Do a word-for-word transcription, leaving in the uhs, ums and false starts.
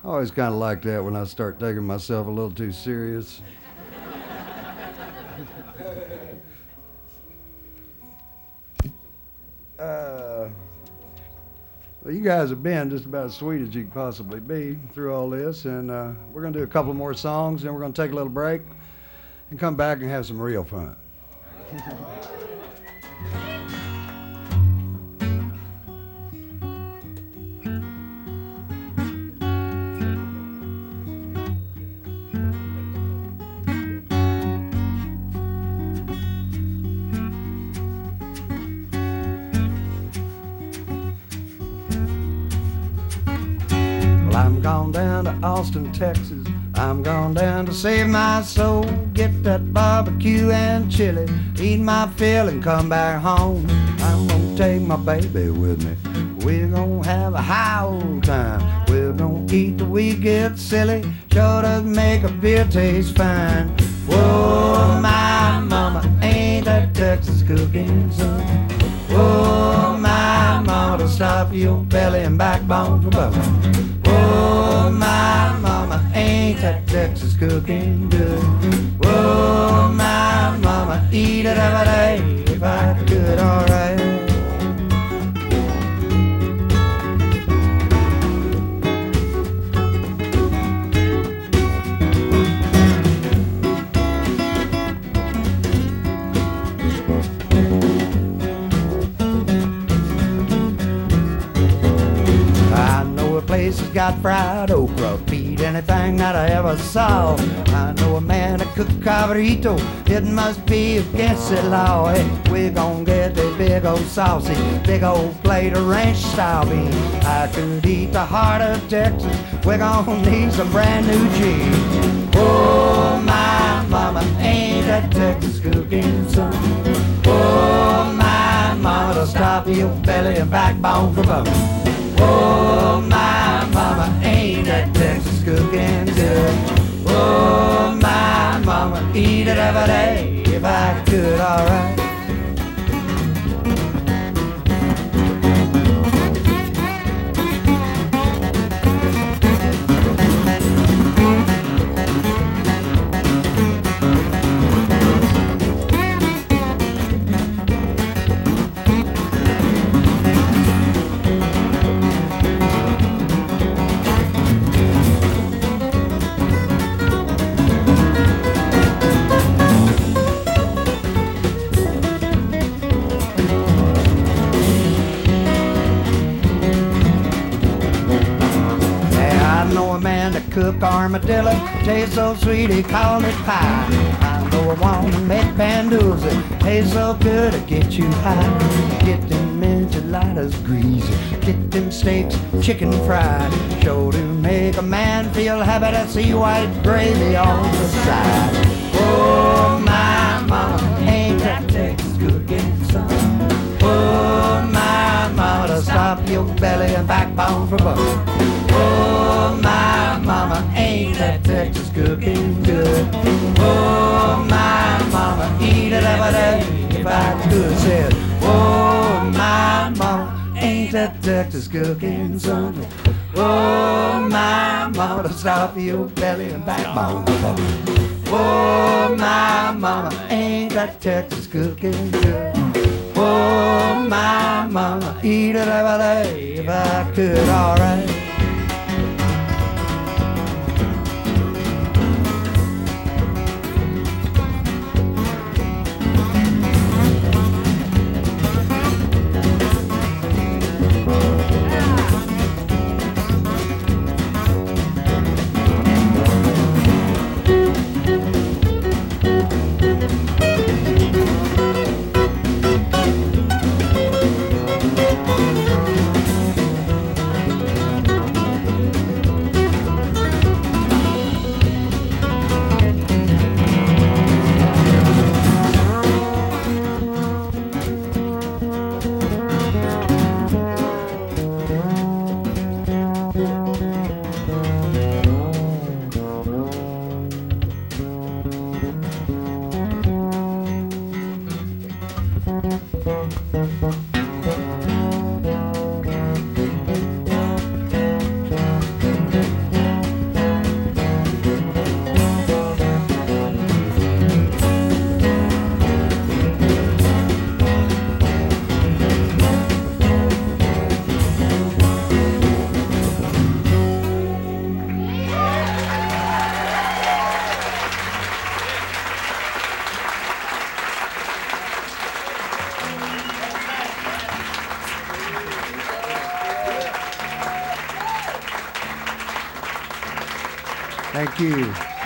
always kind of like that when I start taking myself a little too serious. uh, well, you guys have been just about as sweet as you could possibly be through all this, and uh, we're going to do a couple more songs, then we're going to take a little break and come back and have some real fun. I'm gone down to Austin, Texas. I'm gone down to save my soul. Get that barbecue and chili, eat my fill and come back home. I'm gonna take my baby with me. We're gonna have a high old time. We're gonna eat till we get silly. Sure does make a beer taste fine. Whoa, my mama, ain't that Texas cooking, son? Whoa, my mama, to stop your belly and backbone from bubbling. Oh, my mama, ain't that Texas cooking good? Oh, my mama, eat it every day if I could, alright. Place has got fried okra, beat anything that I ever saw. I know a man that cook cabrito, it must be against the law. Hey, we're gonna get the big old saucy, big old plate of ranch style beans. I could eat the heart of Texas, we're gonna need some brand new cheese. Oh, my mama, ain't that Texas cooking, son? Oh, my mama, to stop your belly and backbone from bubbling. Oh, my mama, ain't that Texas cooking good? Oh, my mama, eat it every day if I could, alright. Cook armadillo, tastes so sweet he called it pie. I know a woman to make banduzzi, tastes so good to get you high. Get them enchiladas greasy, get them steaks chicken fried. Sure to make a man feel happy to see white gravy on the side. Oh, my mama, ain't that Texas cooking, son? Oh, my mama, to stop your belly and backbone from bubbling. Oh, my mama, ain't that Texas cooking good? Oh, my mama, eat it every day if I could. Said, oh, my mama, ain't that Texas cooking, son? Oh, my mama, to stop your belly and backbone. Oh, my mama, ain't that Texas cooking good? Oh, my mama, eat it every day if I could, alright. Thank you.